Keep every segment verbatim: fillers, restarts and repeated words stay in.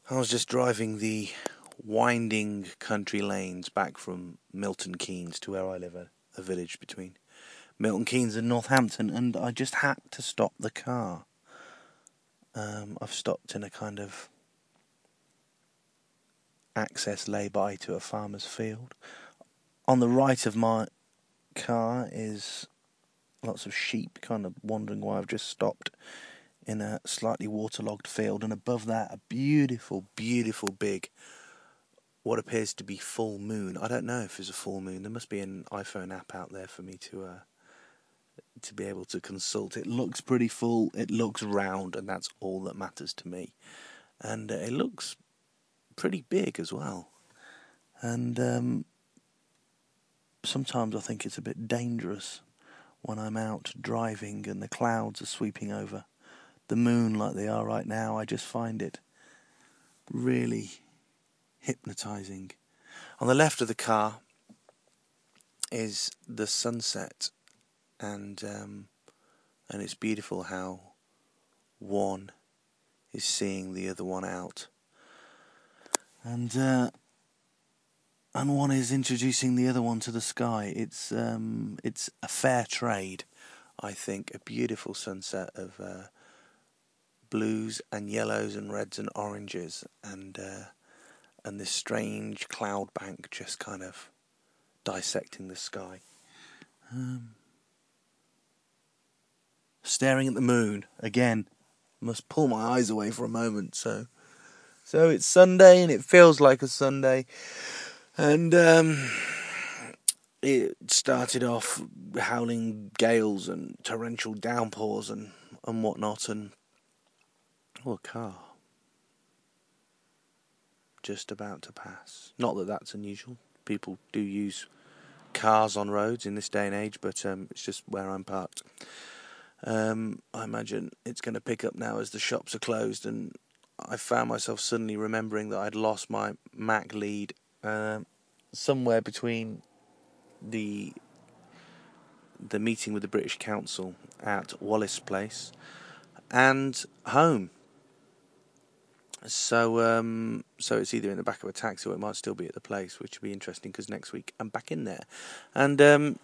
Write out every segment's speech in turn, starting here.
I was just driving the winding country lanes back from Milton Keynes to where I live, a, a village between Milton Keynes and Northampton, and I just had to stop the car. Um, I've stopped in a kind of access lay-by to a farmer's field. On the right of my car is lots of sheep kind of wondering why I've just stopped in a slightly waterlogged field, and above that a beautiful, beautiful big, what appears to be full moon. I don't know if it's a full moon. There must be an iPhone app out there for me to uh, to be able to consult. It looks pretty full, it looks round, and that's all that matters to me. And uh, it looks pretty big as well. And um, sometimes I think it's a bit dangerous when I'm out driving and the clouds are sweeping over the moon like they are right now. I just find it really hypnotising. On the left of the car is the sunset, and um, and it's beautiful how one is seeing the other one out, and uh, and one is introducing the other one to the sky. It's um, it's a fair trade, I think. A beautiful sunset of uh, blues and yellows and reds and oranges, and uh, and this strange cloud bank just kind of dissecting the sky. Um, staring at the moon again. Must pull my eyes away for a moment. So, so it's Sunday, and it feels like a Sunday, and um, it started off howling gales and torrential downpours and and whatnot, and oh, a car just about to pass. Not that that's unusual. People do use cars on roads in this day and age, but um, it's just where I'm parked. Um, I imagine it's going to pick up now as the shops are closed, and I found myself suddenly remembering that I'd lost my Mac lead uh, somewhere between the the meeting with the British Council at Wallace Place and home. So um, so it's either in the back of a taxi or it might still be at the place, which would be interesting because next week I'm back in there. And um,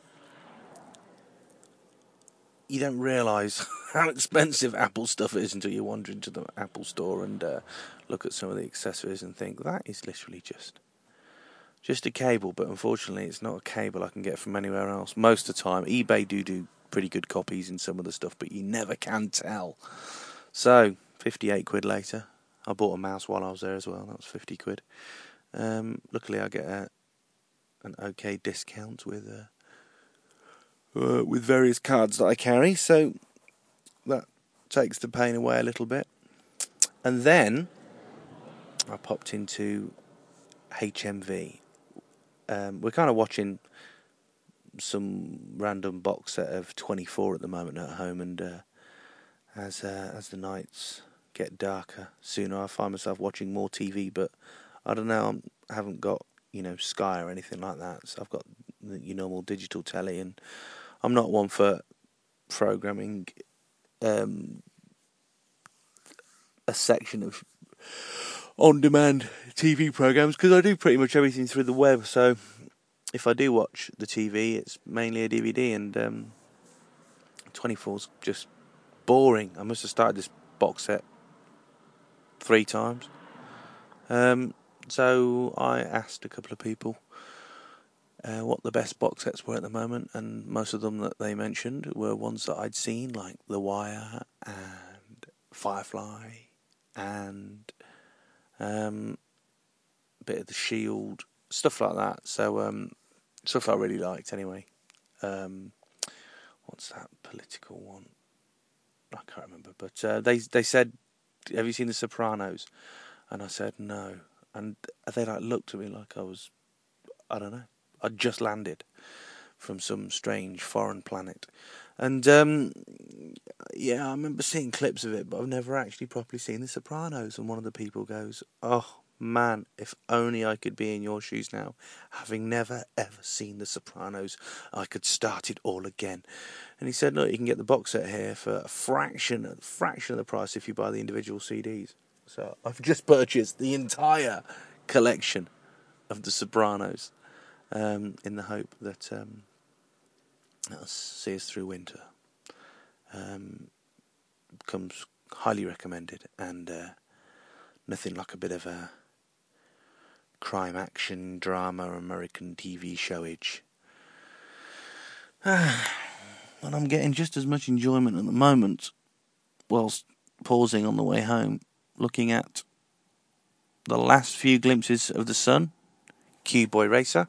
you don't realise how expensive Apple stuff is until you wander into the Apple store and uh, look at some of the accessories and think, that is literally just just a cable. But unfortunately, it's not a cable I can get from anywhere else. Most of the time, eBay do do pretty good copies in some of the stuff, but you never can tell. So, fifty-eight quid later, I bought a mouse while I was there as well. That was fifty quid. Um, luckily, I get a, an okay discount with uh, uh, with various cards that I carry. So that takes the pain away a little bit. And then I popped into H M V. Um, we're kind of watching some random box set of twenty-four at the moment at home, and uh, as uh, as the nights get darker sooner, I find myself watching more T V. But I don't know, I'm, I haven't got you know Sky or anything like that, so I've got the, your normal digital telly, and I'm not one for programming um, a section of on-demand T V programs, because I do pretty much everything through the web. So if I do watch the T V, it's mainly a D V D, and um, twenty-four's just boring. I must have started this box set three times. Um, so I asked a couple of people uh, what the best box sets were at the moment, and most of them that they mentioned were ones that I'd seen, like The Wire and Firefly and um, a bit of The Shield, stuff like that. So um, stuff I really liked anyway. Um, what's that political one? I can't remember. But uh, they they said, "Have you seen The Sopranos?" And I said no. And they like looked at me like I was, I don't know, I'd just landed from some strange foreign planet. And um, yeah, I remember seeing clips of it, but I've never actually properly seen The Sopranos. And one of the people goes, "Oh man, if only I could be in your shoes now. Having never ever seen The Sopranos, I could start it all again." And he said, "Look, you can get the box set here for a fraction, a fraction of the price if you buy the individual C Ds." So I've just purchased the entire collection of The Sopranos um, in the hope that um, that'll see us through winter. Um, comes highly recommended, and uh, nothing like a bit of a crime, action, drama, American T V showage. And I'm getting just as much enjoyment at the moment, whilst pausing on the way home, looking at the last few glimpses of the sun, Cube Boy Racer,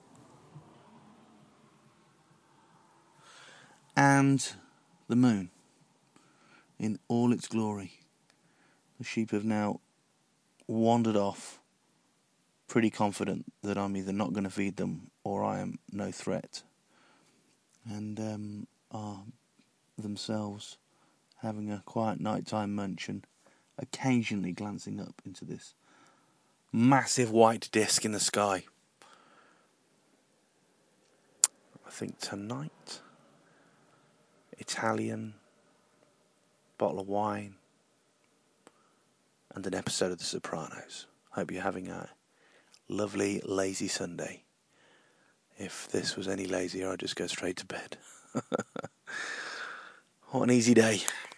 and the moon in all its glory. The sheep have now wandered off, pretty confident that I'm either not going to feed them or I am no threat, and um, are themselves having a quiet nighttime munch and occasionally glancing up into this massive white disc in the sky. I think tonight, Italian, bottle of wine, and an episode of The Sopranos. Hope you're having a lovely, lazy Sunday. If this was any lazier, I'd just go straight to bed. What an easy day.